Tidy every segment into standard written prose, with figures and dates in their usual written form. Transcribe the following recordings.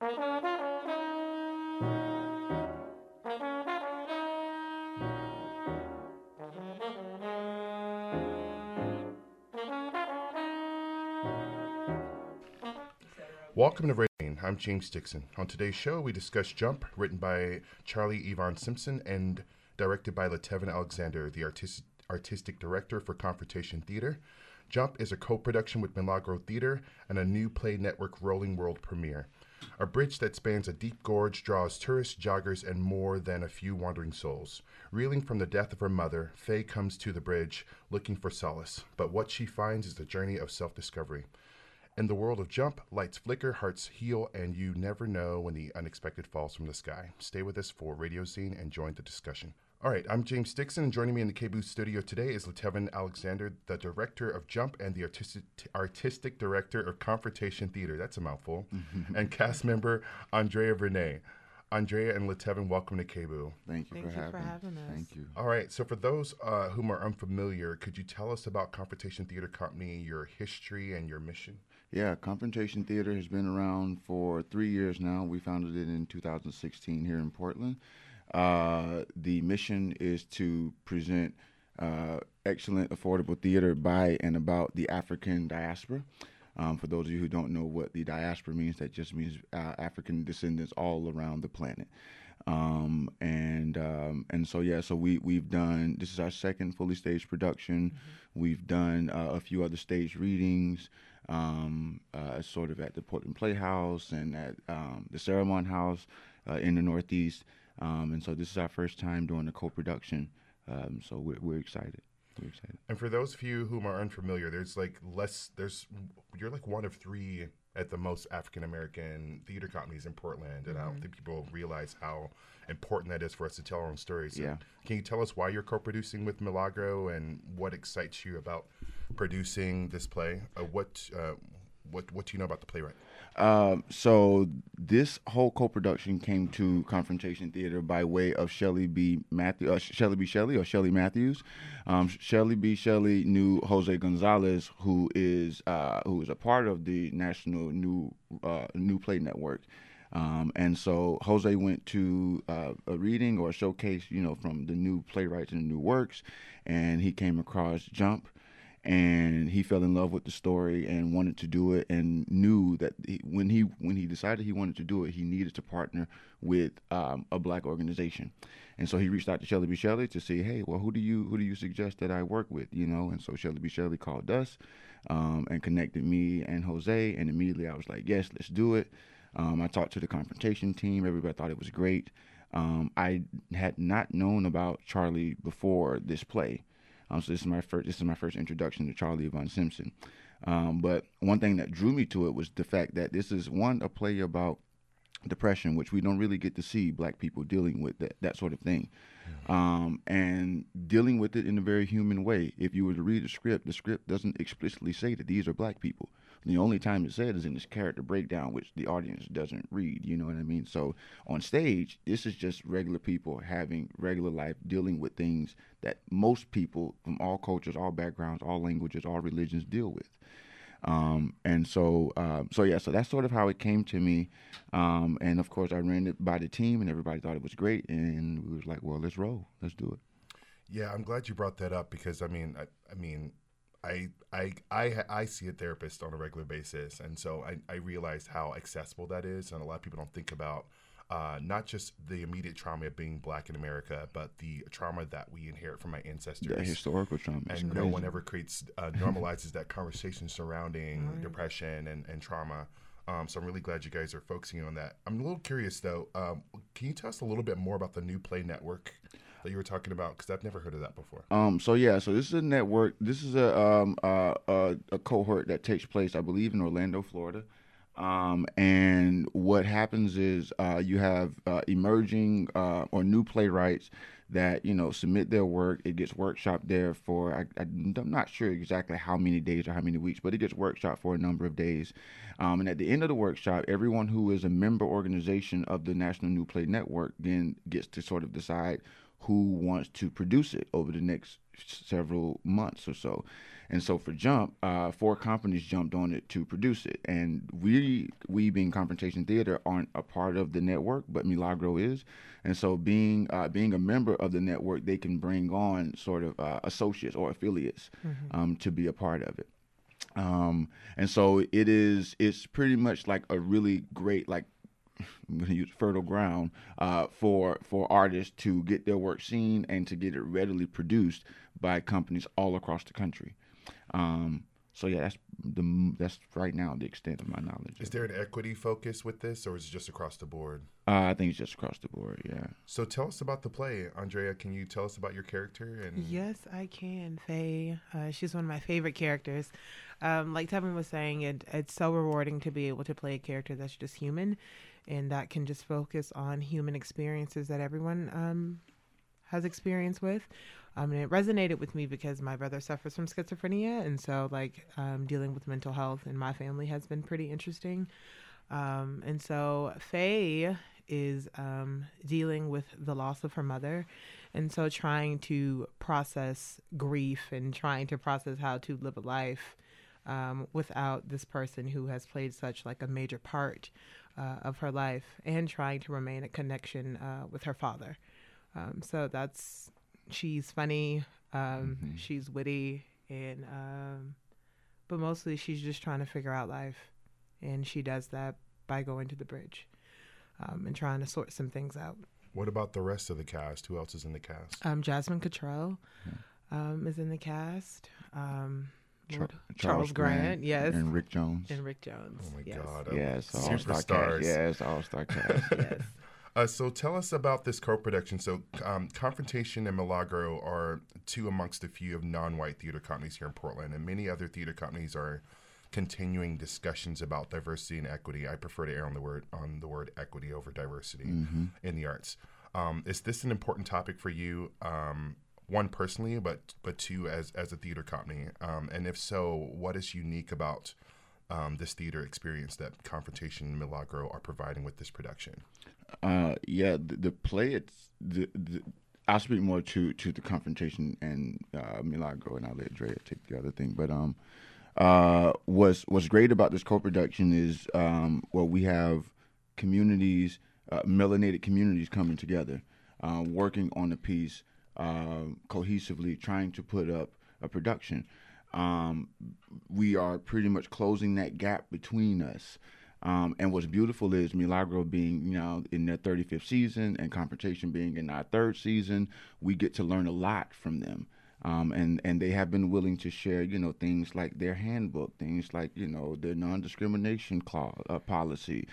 Welcome to Rain. I'm James Dixon. On today's show, we discuss Jump, written by Charlie Yvonne Simpson and directed by LaTevin Alexander, the artistic director for Confrontation Theater. Jump is a co-production with Milagro Theater and a New Play Network Rolling World premiere. A bridge that spans a deep gorge draws tourists, joggers, and more than a few wandering souls. Reeling from the death of her mother, Faye comes to the bridge looking for solace, but what she finds is the journey of self-discovery. In the world of Jump, lights flicker, hearts heal, and you never know when the unexpected falls from the sky. Stay with us for Radio Scene and join the discussion. All right, I'm James Dixon, and joining me in the KBOO studio today is LaTevin Alexander, the director of Jump and the artistic director of Confrontation Theater. That's a mouthful. And cast member Andrea Vernay. Andrea and LaTevin, welcome to KBOO. Thank you for having us. Thank you. All right, so for those whom are unfamiliar, could you tell us about Confrontation Theater Company, your history and your mission? Yeah, Confrontation Theater has been around for 3 years now. We founded it in 2016 here in Portland. The mission is to present excellent, affordable theater by and about the African diaspora. For those of you who don't know what the diaspora means, that just means African descendants all around the planet. So we've done, this is our second fully staged production. Mm-hmm. We've done a few other stage readings, sort of at the Portland Playhouse and at the Saramon House in the Northeast. And so this is our first time doing a co-production. So we're excited. We're excited. And for those of you whom are unfamiliar, you're like one of three at the most African-American theater companies in Portland. And I don't think people realize how important that is for us to tell our own stories. So yeah. Can you tell us why you're co-producing with Milagro and what excites you about producing this play? What do you know about the playwright? So this whole co-production came to Confrontation Theater by way of Shelly B. Shelly Matthews. Shelly B. Shelly knew Jose Gonzalez, who is a part of the National New Play Network. And so Jose went to a reading or a showcase, from the new playwrights and the new works, and he came across Jump. And he fell in love with the story and wanted to do it, and knew that when he decided he wanted to do it, he needed to partner with a Black organization. And so he reached out to Shelly B. Shelly to say, hey, well, who do you suggest that I work with? And so Shelly B. Shelly called us and connected me and Jose, and immediately I was like, yes, let's do it. I talked to the Confrontation team. Everybody thought it was great. I had not known about Charlie before this play. So this is my first introduction to Charlie Yvonne Simpson. But one thing that drew me to it was the fact that this is a play about depression, which we don't really get to see Black people dealing with that sort of thing, and dealing with it in a very human way. If you were to read the script doesn't explicitly say that these are Black people. The only time it said is in this character breakdown, which the audience doesn't read, you know what I mean? So on stage, this is just regular people having regular life, dealing with things that most people from all cultures, all backgrounds, all languages, all religions deal with. So that's sort of how it came to me. And of course, I ran it by the team, and everybody thought it was great. And we was like, well, let's roll. Let's do it. Yeah, I'm glad you brought that up because, I see a therapist on a regular basis, and so I realized how accessible that is, and a lot of people don't think about not just the immediate trauma of being Black in America, but the trauma that we inherit from our ancestors. The historical trauma. And no one ever normalizes that conversation surrounding depression and trauma. So I'm really glad you guys are focusing on that. I'm a little curious, though. Can you tell us a little bit more about the New Play Network that you were talking about? Because I've never heard of that before. So this is a network. This is a cohort that takes place, I believe, in Orlando, Florida. And what happens is you have emerging or new playwrights that submit their work. It gets workshopped there for I'm not sure exactly how many days or how many weeks, but it gets workshopped for a number of days. And at the end of the workshop, everyone who is a member organization of the National New Play Network then gets to sort of decide who wants to produce it over the next several months or so. And so for Jump, 4 companies jumped on it to produce it, and we being Confrontation Theater aren't a part of the network, but Milagro is. And so being a member of the network, they can bring on sort of associates or affiliates to be a part of it. And so it's pretty much like a really great, like, I'm going to use fertile ground for artists to get their work seen and to get it readily produced by companies all across the country. So yeah, that's right now the extent of my knowledge. Is there an equity focus with this, or is it just across the board? I think it's just across the board. Yeah. So tell us about the play, Andrea. Can you tell us about your character? Yes, I can. Faye, she's one of my favorite characters. Like Tevin was saying, it's so rewarding to be able to play a character that's just human, and that can just focus on human experiences that everyone has experience with. And it resonated with me because my brother suffers from schizophrenia, and so dealing with mental health in my family has been pretty interesting. And so Faye is dealing with the loss of her mother, and so trying to process grief and trying to process how to live a life without this person who has played such like a major part of her life, and trying to remain a connection with her father. So she's funny, she's witty, and but mostly she's just trying to figure out life, and she does that by going to the bridge and trying to sort some things out. What about the rest of the cast? Who else is in the cast? Jasmine Cottrell is in the cast. Charles Grant, yes, and Rick Jones. Oh my yes. God! Yes, Superstars. All-star cast. Yes, all-star cast. Yes. So tell us about this co-production. So Confrontation and Milagro are two amongst a few of non-white theater companies here in Portland, and many other theater companies are continuing discussions about diversity and equity. I prefer to err on the word equity over diversity in the arts. Is this an important topic for you? One, personally, but two, as a theater company. And if so, what is unique about this theater experience that Confrontation and Milagro are providing with this production? The play, I'll speak more to the Confrontation and Milagro, and I'll let Drea take the other thing. But what's great about this co-production is we have communities, melanated communities coming together, working on a piece cohesively, trying to put up a production. We are pretty much closing that gap between us. And what's beautiful is Milagro being, in their 35th season and Confrontation being in our 3rd season, we get to learn a lot from them. And they have been willing to share, things like their handbook, things like, their non-discrimination policy,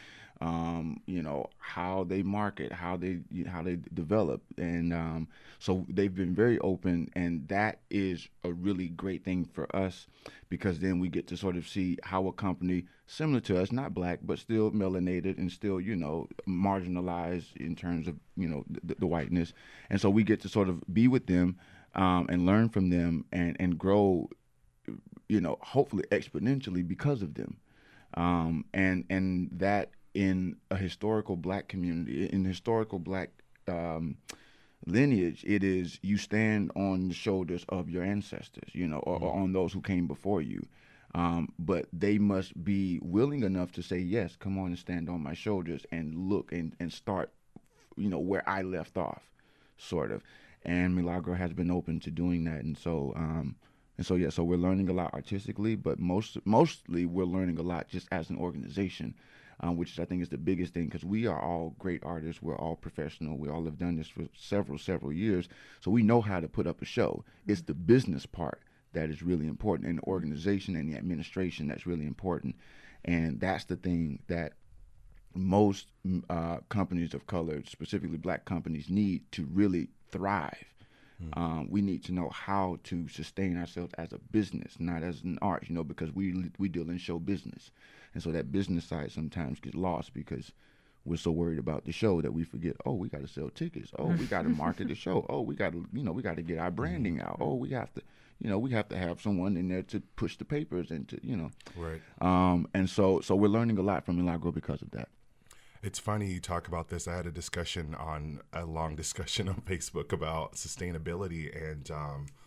how they market, how they develop. And so they've been very open, and that is a really great thing for us, because then we get to sort of see how a company similar to us, not black, but still melanated and still, marginalized in terms of, the whiteness. And so we get to sort of be with them and learn from them and grow, hopefully exponentially because of them. And that in a historical black community, in historical black lineage, it is you stand on the shoulders of your ancestors, or on those who came before you. But they must be willing enough to say, yes, come on and stand on my shoulders and look and start, where I left off, sort of. And Milagro has been open to doing that. And so we're learning a lot artistically, but mostly we're learning a lot just as an organization, which I think is the biggest thing, because we are all great artists. We're all professional. We all have done this for several years. So we know how to put up a show. It's the business part that is really important, and the organization and the administration that's really important. And that's the thing that most companies of color, specifically black companies, need to really thrive. We need to know how to sustain ourselves as a business, not as an art, because we deal in show business. And so that business side sometimes gets lost because we're so worried about the show that we forget, we got to sell tickets. We got to market the show. We got to get our branding out. We have to have someone in there to push the papers and to, Right. And so we're learning a lot from Milagro because of that. It's funny you talk about this. I had a long discussion on Facebook about sustainability, and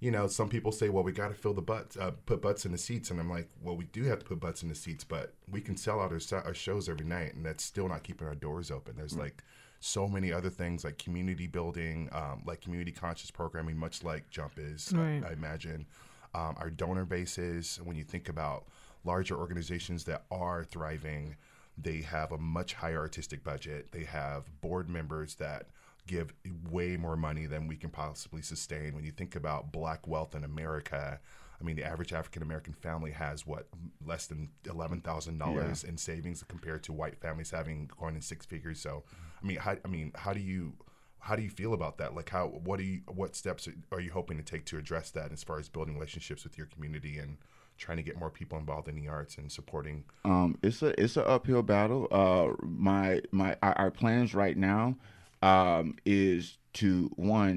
some people say, well, we got to fill the butts, put butts in the seats. And I'm like, well, we do have to put butts in the seats, but we can sell out our shows every night, and that's still not keeping our doors open. There's like so many other things like community building, like community conscious programming, much like Jump is, Right. I imagine. Our donor bases, when you think about larger organizations that are thriving, they have a much higher artistic budget. They have board members that give way more money than we can possibly sustain. When you think about Black wealth in America, I mean, the average African American family has less than $11,000 in savings compared to white families having going in six figures. So, how do you feel about that? Like, what steps are you hoping to take to address that as far as building relationships with your community and trying to get more people involved in the arts and supporting? It's an uphill battle. Our plans right now is to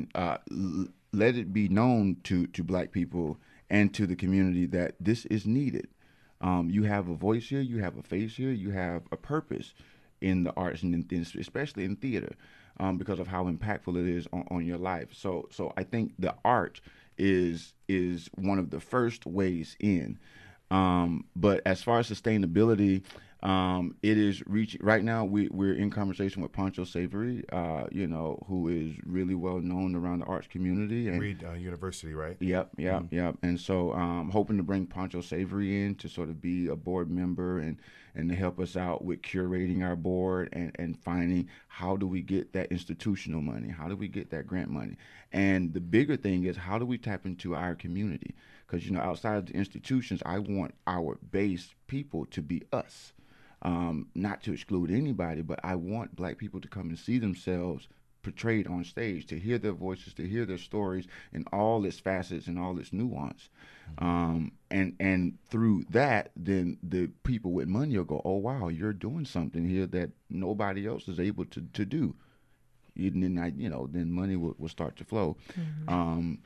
let it be known to Black people and to the community that this is needed. You have a voice here, you have a face here, you have a purpose in the arts, and especially in theater, because of how impactful it is on your life. So I think the art is one of the first ways in. But as far as sustainability, it is reaching right now. We're in conversation with Pancho Savory, who is really well known around the arts community. And Reed University, right? Yep. And so, hoping to bring Pancho Savory in to sort of be a board member and to help us out with curating our board and finding how do we get that institutional money, how do we get that grant money, and the bigger thing is how do we tap into our community, because outside of the institutions, I want our base people to be us. Not to exclude anybody, but I want Black people to come and see themselves portrayed on stage, to hear their voices, to hear their stories in all its facets and all its nuance. And through that, then the people with money will go, oh, wow, you're doing something here that nobody else is able to do. Then money will start to flow. Mm-hmm.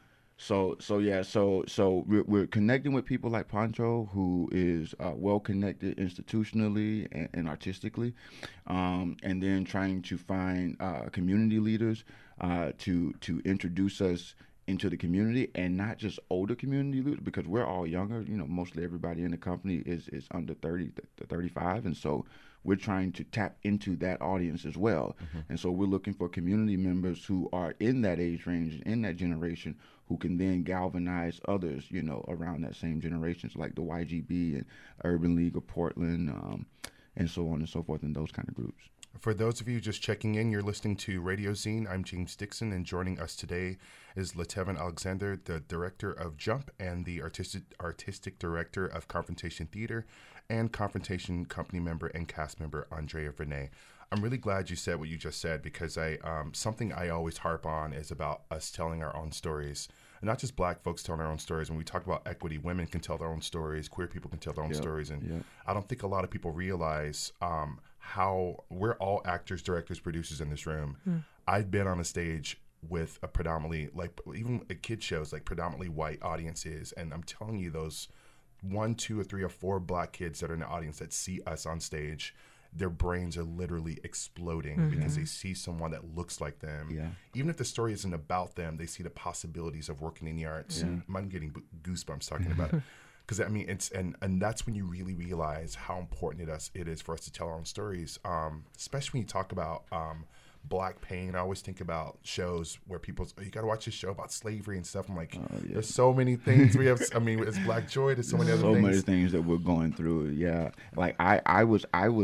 So we're connecting with people like Pancho, who is well connected institutionally and artistically, and then trying to find community leaders to introduce us into the community, and not just older community leaders, because we're all younger. Mostly everybody in the company is under 30 to 35, and so we're trying to tap into that audience as well. Mm-hmm. And so we're looking for community members who are in that age range, in that generation, who can then galvanize others, around that same generation, so like the YGB and Urban League of Portland, and so on and so forth, and those kind of groups. For those of you just checking in, you're listening to Radio Zine. I'm James Dixon, and joining us today is LaTevin Alexander, the director of Jump and the artistic director of Confrontation Theater, and Confrontation company member and cast member Andrea Vernay. I'm really glad you said what you just said, because something I always harp on is about us telling our own stories. And not just Black folks telling our own stories. When we talk about equity, women can tell their own stories, queer people can tell their own stories. And I don't think a lot of people realize how we're all actors, directors, producers in this room. I've been on a stage with a predominantly, like even at kid shows, like predominantly white audiences. And I'm telling you, those 1, 2, or 3, or 4 Black kids that are in the audience that see us on stage, their brains are literally exploding because they see someone that looks like them. Yeah. Even if the story isn't about them, they see the possibilities of working in the arts. Yeah. I'm getting goosebumps talking about it. Because it's and that's when you really realize how important it is for us to tell our own stories. Especially when you talk about Black pain. I always think about shows where you got to watch this show about slavery and stuff. I'm like, there's so many things we have. I mean, it's Black Joy. There's so many other things. So many things that we're going through. Yeah, like I was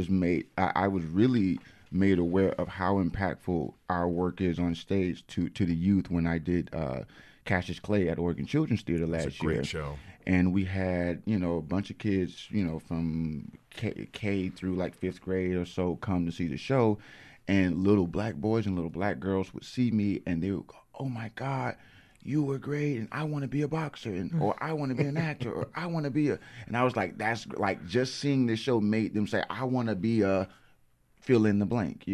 really made aware of how impactful our work is on stage to the youth when I did Cassius Clay at Oregon Children's Theater last year. It's a great show. And we had, a bunch of kids, from K through like 5th grade or so come to see the show. And little Black boys and little Black girls would see me and they would go, oh my God, you were great, and I want to be a boxer, or I want to be an actor, or I want to be and I was like, that's like, just seeing this show made them say, I want to be a fill in the blank,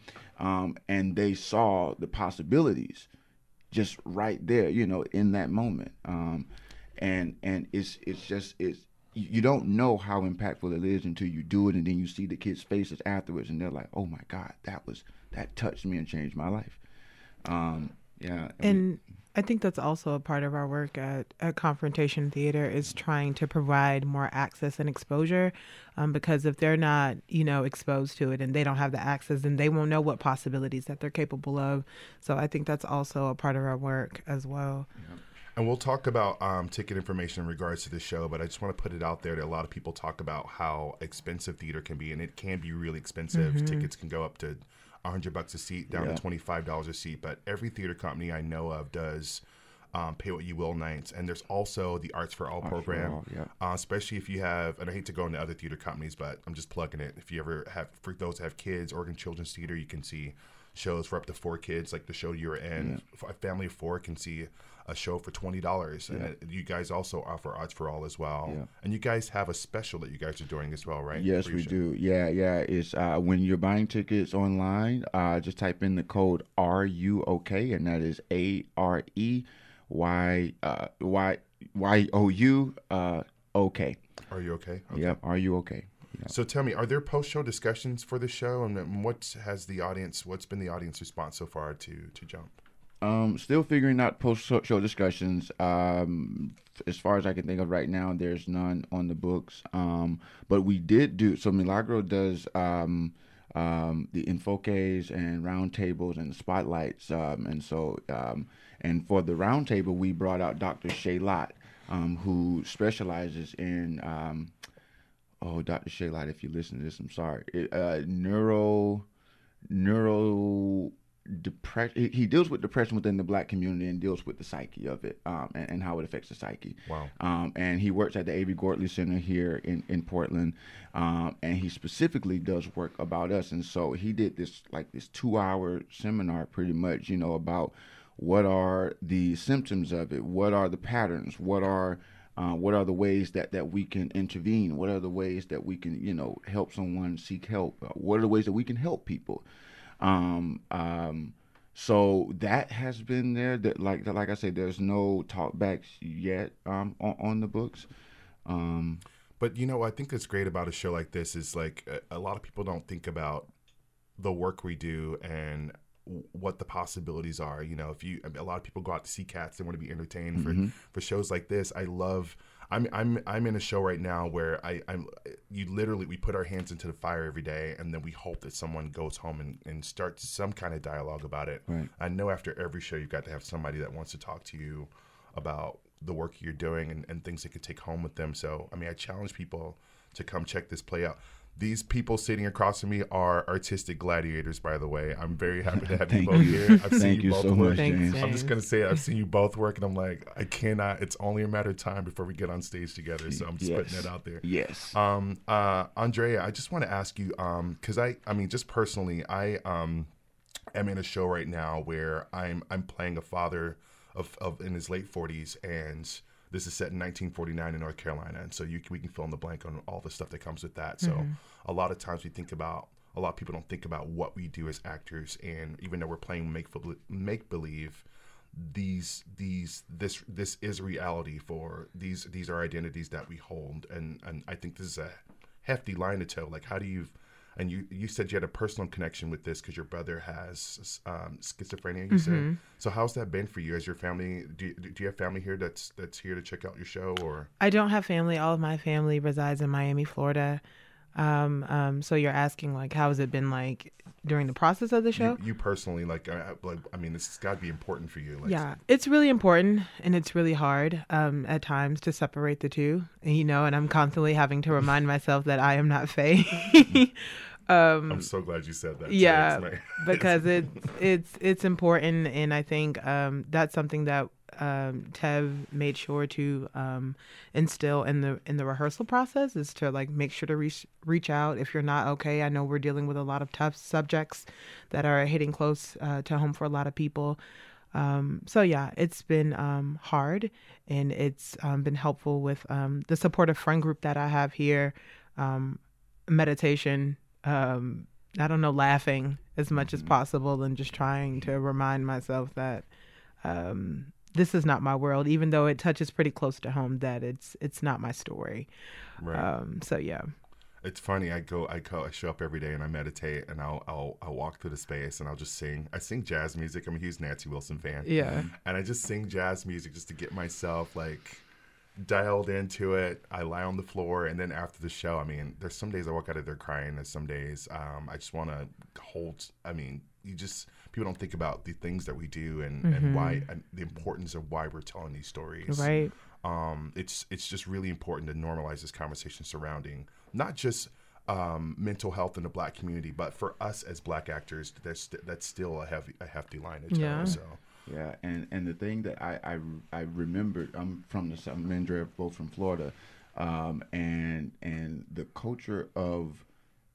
and they saw the possibilities just right there, in that moment. And it's you don't know how impactful it is until you do it, and then you see the kids' faces afterwards, and they're like, "Oh my God, that touched me and changed my life." Yeah. And I think that's also a part of our work at Confrontation Theater is trying to provide more access and exposure, because if they're not, exposed to it and they don't have the access, then they won't know what possibilities that they're capable of. So I think that's also a part of our work as well. Yeah. And we'll talk about ticket information in regards to the show, but I just want to put it out there that a lot of people talk about how expensive theater can be, and it can be really expensive. Mm-hmm. Tickets can go up to $100 a seat, down to $25 a seat. But every theater company I know of does pay what you will nights, and there's also the Arts for All program, especially if you have. And I hate to go into other theater companies, but I'm just plugging it. If you ever have, for those that have kids, Oregon Children's Theater, you can see shows for up to 4 kids, like the show you were in. A family of 4 can see a show for $20, and you guys also offer Arts for All as well. And you guys have a special that you guys are doing as well, right? Yes, we do. Yeah. It's when you're buying tickets online, just type in the code RUOK, and that is AREYYOU OK. Are you okay? Yep. Are you okay? Yep. So tell me, are there post-show discussions for the show, and what's been the audience response so far to Jump? Still figuring out post-show discussions. As far as I can think of right now, there's none on the books. But we did do, so Milagro does the enfoques and roundtables and spotlights. And for the roundtable, we brought out Dr. Shay Lott, who specializes in, Dr. Shay Lott, if you listen to this, I'm sorry, depression. He deals with depression within the Black community and deals with the psyche of it, and how it affects the psyche. Wow. And he works at the A.B. Gortley Center here in Portland, and he specifically does work about us. And so he did this 2-hour seminar, pretty much, about what are the symptoms of it, what are the patterns, what are the ways that we can intervene, what are the ways that we can help someone seek help, what are the ways that we can help people. So that has been there. That like I said, there's no talkbacks yet on the books. But I think that's great about a show like this is like a lot of people don't think about the work we do and what the possibilities are. A lot of people go out to see cats, they want to be entertained. For shows like this, I'm in a show right now where we put our hands into the fire every day, and then we hope that someone goes home and starts some kind of dialogue about it. Right. I know after every show you've got to have somebody that wants to talk to you about the work you're doing and things they could take home with them. So I challenge people to come check this play out. These people sitting across from me are artistic gladiators, by the way. I'm very happy to have you both here. I've seen you both so work. much, James. I'm just going to say I've seen you both work, and I'm like, I cannot. It's only a matter of time before we get on stage together. So I'm just putting that out there. Yes. Andrea, I just want to ask you, because just personally, I am in a show right now where I'm playing a father of in his late 40s, and this is set in 1949 in North Carolina, and so we can fill in the blank on all the stuff that comes with that. So a lot of times a lot of people don't think about what we do as actors, and even though we're playing make believe, this is reality. For these are identities that we hold, and I think this is a hefty line to toe. Like, how do you? And you said you had a personal connection with this because your brother has schizophrenia, you said. So how's that been for you? As your family, do you have family here that's here to check out your show? Or I don't have family. All of my family resides in Miami, Florida. So you're asking, like, how has it been, like, during the process of the show? You personally, it's got to be important for you. Yeah, it's really important, and it's really hard at times to separate the two, and I'm constantly having to remind myself that I am not Faye. I'm so glad you said that. Yeah, because it's important, and I think that's something that Tev made sure to instill in the rehearsal process, is to make sure to reach out if you're not okay. I know we're dealing with a lot of tough subjects that are hitting close to home for a lot of people. So yeah, it's been hard, and it's been helpful with the supportive friend group that I have here, meditation, laughing as much as possible, and just trying to remind myself that this is not my world, even though it touches pretty close to home, that it's not my story. Right. So yeah. It's funny. I show up every day and I meditate, and I'll walk through the space and I'll just sing. I sing jazz music. I'm a huge Nancy Wilson fan. Yeah. And I just sing jazz music just to get myself like dialed into it. I lie on the floor, and then after the show, I mean, there's some days I walk out of there crying, and some days I just want to hold. I mean, people don't think about the things that we do and why, and the importance of why we're telling these stories. Right. It's just really important to normalize this conversation surrounding not just mental health in the Black community, but for us as Black actors, that's still a hefty line to toe. Yeah. So. Yeah, and the thing that I remembered, I'm from the South, Mendra, both from Florida, and the culture of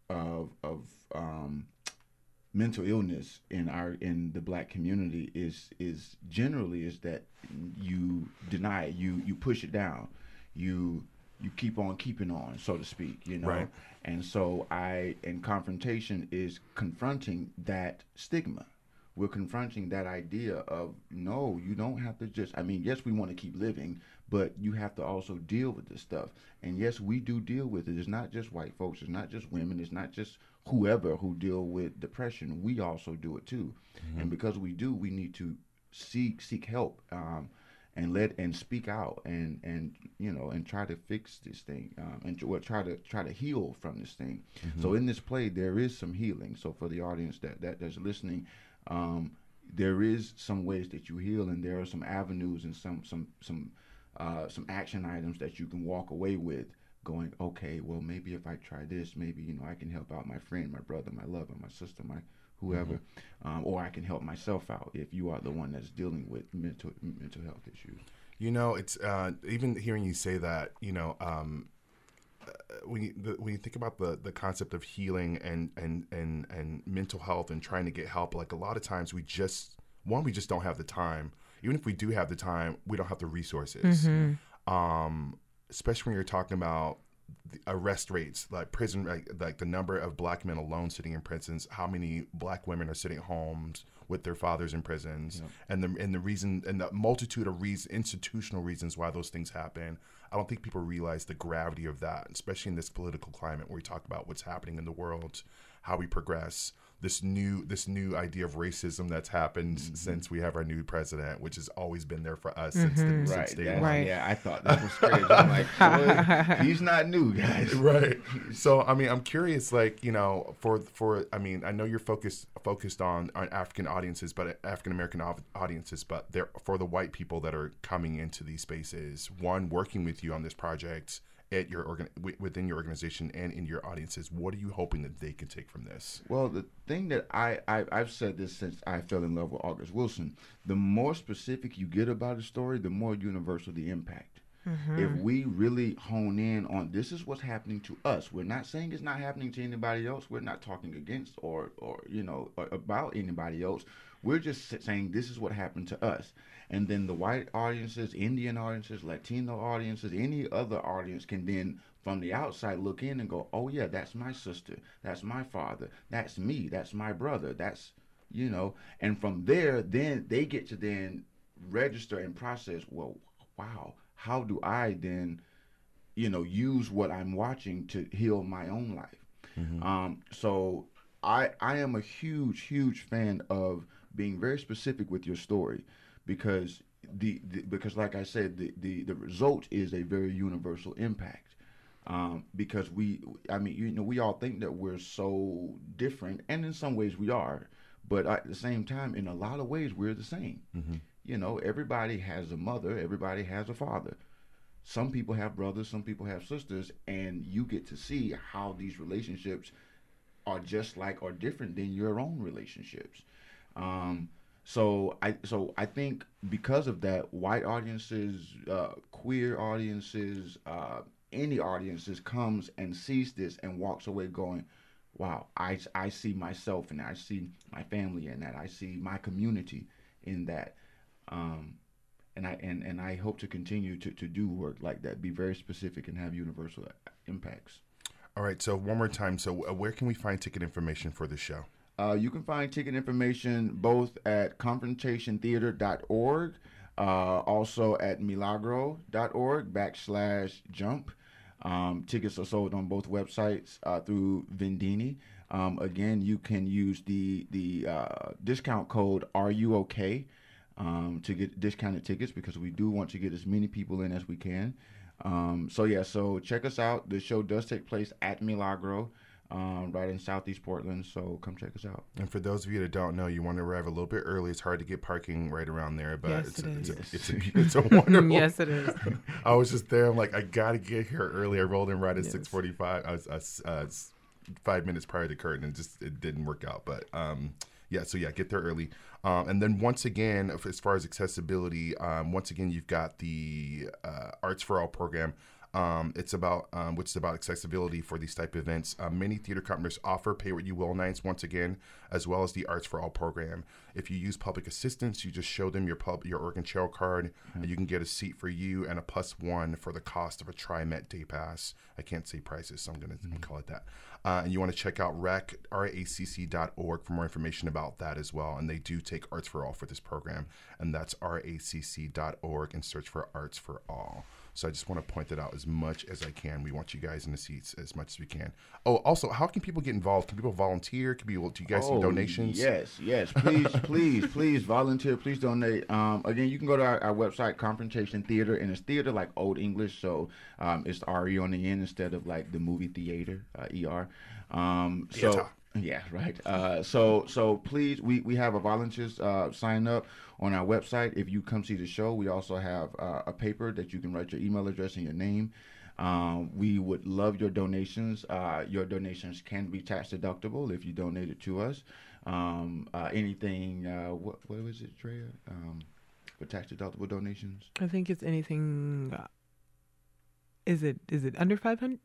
mental illness in the Black community is generally is that you deny it, you push it down, you keep on keeping on, so to speak, you know. Right. And so confrontation is confronting that stigma. We're confronting that idea of, no, you don't have to just, I mean, yes, we want to keep living, but you have to also deal with this stuff. And yes, we do deal with it. It's not just white folks. It's not just women. It's not just whoever who deal with depression. We also do it too. Mm-hmm. And because we do, we need to seek help and speak out and you know, and try to fix this thing and try to heal from this thing. Mm-hmm. So in this play, there is some healing. So for the audience that's listening, there is some ways that you heal, and there are some avenues and some action items that you can walk away with, going, okay, well, maybe if I try this, maybe, you know, I can help out my friend, my brother, my lover, my sister, my whoever, or I can help myself out if you are the one that's dealing with mental health issues. You know, it's even hearing you say that, you know, when you think about the concept of healing and mental health and trying to get help, like a lot of times we just don't have the time. Even if we do have the time, we don't have the resources. Mm-hmm. Especially when you're talking about the arrest rates, like prison, like the number of Black men alone sitting in prisons, how many Black women are sitting at homes with their fathers in prisons, and the reason and the multitude of institutional reasons why those things happen. I don't think people realize the gravity of that, especially in this political climate where we talk about what's happening in the world, how we progress. This new idea of racism that's happened since we have our new president, which has always been there for us since day one. Right. Yeah, I thought that was crazy. I'm like, boy, he's not new, guys. Right. So, I mean, I'm curious, like, you know, I mean, I know you're focused on African audiences, but African American audiences, but for the white people that are coming into these spaces, one, working with you on this project at within your organization and in your audiences, what are you hoping that they can take from this? Well, the thing that I've said this since I fell in love with August Wilson, the more specific you get about a story, the more universal the impact. Mm-hmm. If we really hone in on this is what's happening to us, we're not saying it's not happening to anybody else. We're not talking against or you know, about anybody else. We're just saying this is what happened to us. And then the white audiences, Indian audiences, Latino audiences, any other audience can then from the outside look in and go, oh yeah, that's my sister, that's my father, that's me, that's my brother, that's, you know, and from there, then they get to then register and process, well, wow, how do I then, you know, use what I'm watching to heal my own life? Mm-hmm. So I am a huge fan of being very specific with your story, because because like I said, the result is a very universal impact. Because we all think that we're so different, and in some ways we are, but at the same time, in a lot of ways, we're the same. Mm-hmm. You know, everybody has a mother, everybody has a father. Some people have brothers, some people have sisters, and you get to see how these relationships are just like or different than your own relationships. So I think because of that, white audiences, queer audiences, any audiences comes and sees this and walks away going, wow, I see myself in that, I see my family in that, I see my community in that. And I hope to continue to do work like that, be very specific and have universal impacts. All right, so one more time. So where can we find ticket information for the show? You can find ticket information both at confrontationtheater.org, also at milagro.org /jump. Tickets are sold on both websites through Vendini. Again, you can use the discount code RUOK to get discounted tickets because we do want to get as many people in as we can. So check us out. The show does take place at Milagro, right in Southeast Portland. So come check us out. And for those of you that don't know, you want to arrive a little bit early. It's hard to get parking right around there, but Yes, it's a wonderful. Yes, it is. I was just there. I'm like, I gotta get here early. I rolled in right at 6:45. I was 5 minutes prior to curtain, and it didn't work out. But get there early. And then once again, as far as accessibility, once again, you've got the Arts for All program. It's about which is about accessibility for these type of events. Many theater companies offer pay what you will nights once again, as well as the Arts for All program. If you use public assistance, you just show them your Oregon Trail card, and you can get a seat for you and a +1 for the cost of a TriMet day pass. I can't say prices, so I'm going to call it that. And you want to check out racc.org for more information about that as well. And they do take Arts for All for this program, and that's racc.org, and search for Arts for All. So I just want to point that out as much as I can. We want you guys in the seats as much as we can. Oh, also, how can people get involved? Can people volunteer? Do you guys do donations? Yes. Please volunteer. Please donate. Again, you can go to our website, Confrontation Theater, and it's theater like Old English, so it's RE on the end instead of like the movie theater, ER. Yeah, right. So please, we have a volunteers sign up on our website. If you come see the show, we also have a paper that you can write your email address and your name. We would love your donations. Your donations can be tax deductible if you donate it to us. Anything, what was it, Drea? For tax deductible donations? I think it's anything. Is it under 500?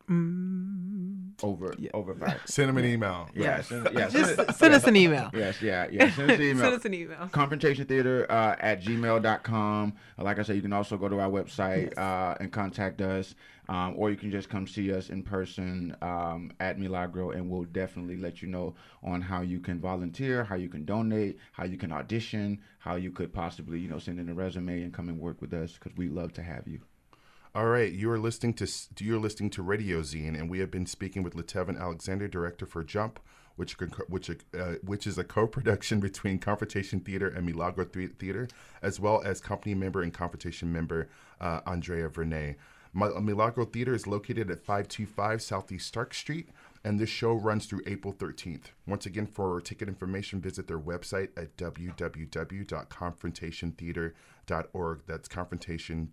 Over 5. Send them an email. Send us an email. Yes. Send us an email. Send us an email. Confrontationtheater at gmail.com. Like I said, you can also go to our website and contact us, or you can just come see us in person at Milagro, and we'll definitely let you know on how you can volunteer, how you can donate, how you can audition, how you could possibly send in a resume and come and work with us, because we'd love to have you. All right, you're listening to Radio Zine, and we have been speaking with LaTevin Alexander, director for Jump, which is a co-production between Confrontation Theater and Milagro Theater, as well as company member and Confrontation member Andrea Vernay. Milagro Theater is located at 525 Southeast Stark Street, and this show runs through April 13th. Once again, for ticket information, visit their website at www.confrontationtheatre.org. That's confrontation,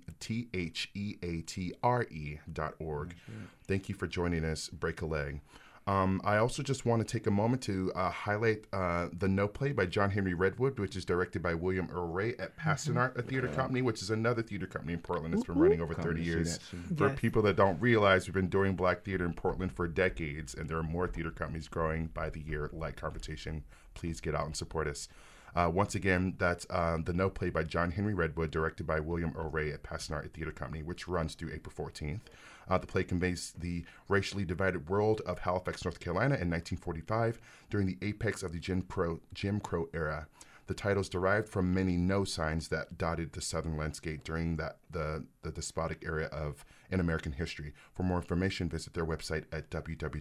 THEATRE.org. Thank you for joining us. Break a leg. I also just want to take a moment to highlight The No Play by John Henry Redwood, which is directed by William Earl Ray at Passionart, a theater company, which is another theater company in Portland that's been running over 30 years. For people that don't realize, we've been doing black theater in Portland for decades, and there are more theater companies growing by the year like Confrontation. Please get out and support us. Once again, that's The No Play by John Henry Redwood, directed by William Earl Ray at Passionart Theater Company, which runs through April 14th. The play conveys the racially divided world of Halifax, North Carolina in 1945 during the apex of the Jim Crow era. The title is derived from many no signs that dotted the southern landscape during the despotic era in American history. For more information, visit their website at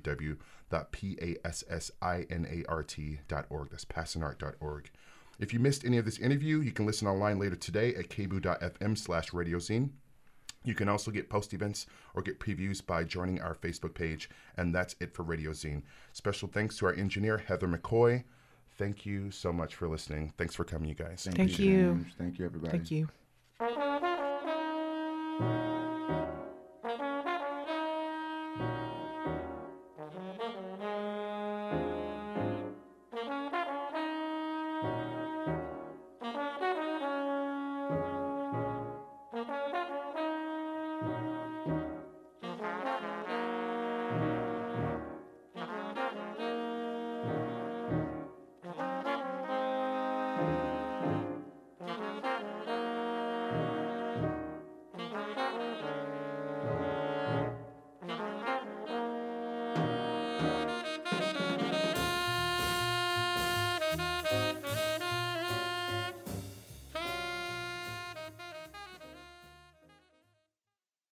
www.passinart.org. That's passinart.org. If you missed any of this interview, you can listen online later today at kboo.fm/radiozine. You can also get post events or get previews by joining our Facebook page. And that's it for Radio Zine. Special thanks to our engineer, Heather McCoy. Thank you so much for listening. Thanks for coming, you guys. Thank you. James. Thank you, everybody. Thank you.